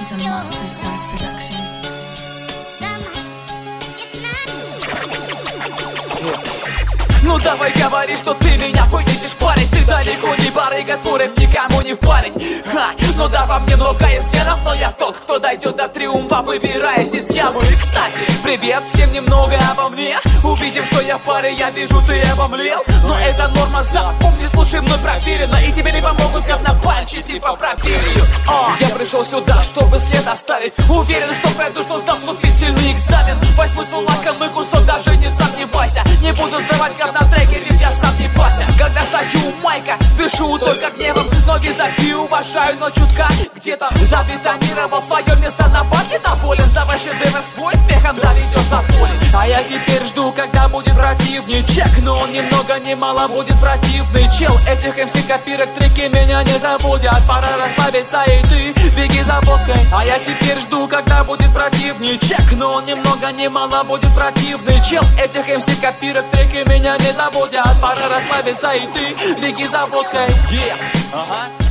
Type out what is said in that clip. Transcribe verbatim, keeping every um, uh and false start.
is a Monster Stars production. Ну давай говори, что ты меня вынесешь, парень. Ты далеко не барыга, творим никому не впарить. Ха, ну да, во мне много есть генов, но я тот, кто дойдет до триумфа, выбираясь из ямы. И кстати, привет всем немного обо мне. Увидев, что я в паре, я вижу, ты обомлел. Но это норма, запомни, слушай, мной проверено. И тебе не помогут говнопальчи, типа проверю. О, я пришел сюда, чтобы след оставить. Уверен, что пройду, что сдал вступительный экзамен. Возьму свой лакомый кусок, даже не сомневайся. Не буду сдавать говно на треке, ведь я сам не Вася. Когда стою майка, дышу только гневом. Ноги забью, уважаю, но чутка где-то забетонировал свое место на баке. Доволен, сдавай шедевр свой, смехом доведешь до поля. А я теперь жду, когда будет противнее чек. Но он ни много ни мало будет противный чел. Этих эм си копирок треки меня не забудят. Пора расслабиться, и ты беги за водкой. А я теперь жду, когда будет противнее чек. Но он ни много ни мало будет противный чел. Этих эм си копирок треки меня не забудят. Пора расслабиться, и ты беги за водкой. Yeah. Ага.